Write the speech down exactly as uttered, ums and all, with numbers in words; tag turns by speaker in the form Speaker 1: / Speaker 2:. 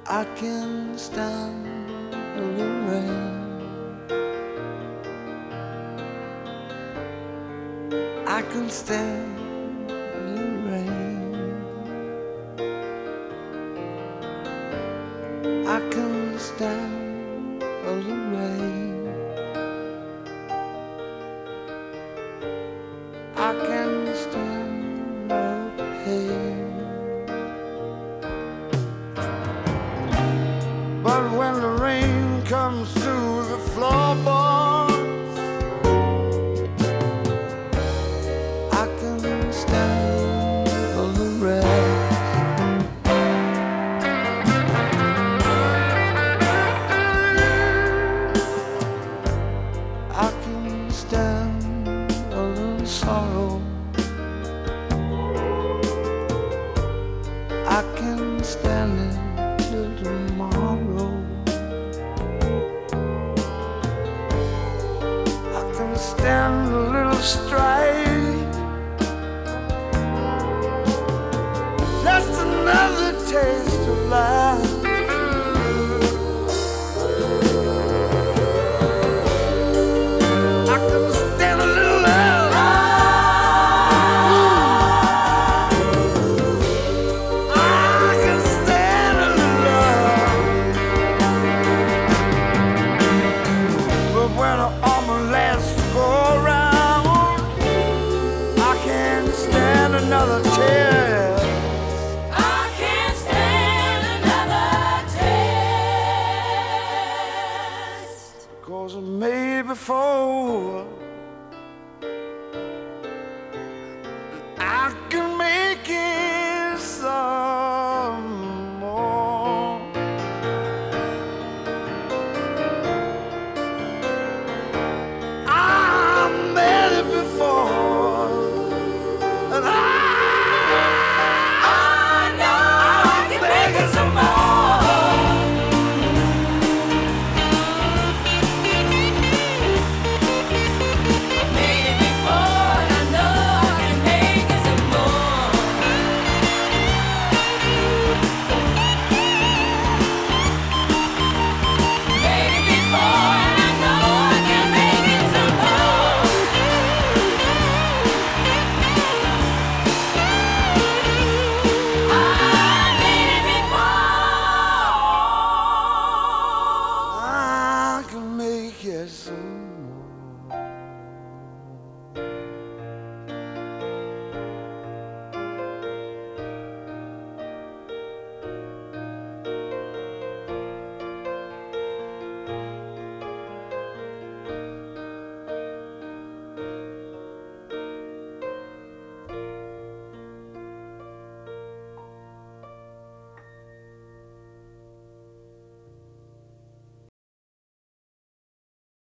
Speaker 1: I can stand a little rain. I can stand a little rain. I can stand a little rain. I can stand the pain. But when the rain comes through the floorboards, I can stand a little rest. I can stand a little sorrow. I can stand it till tomorrow. I can stand a little strife.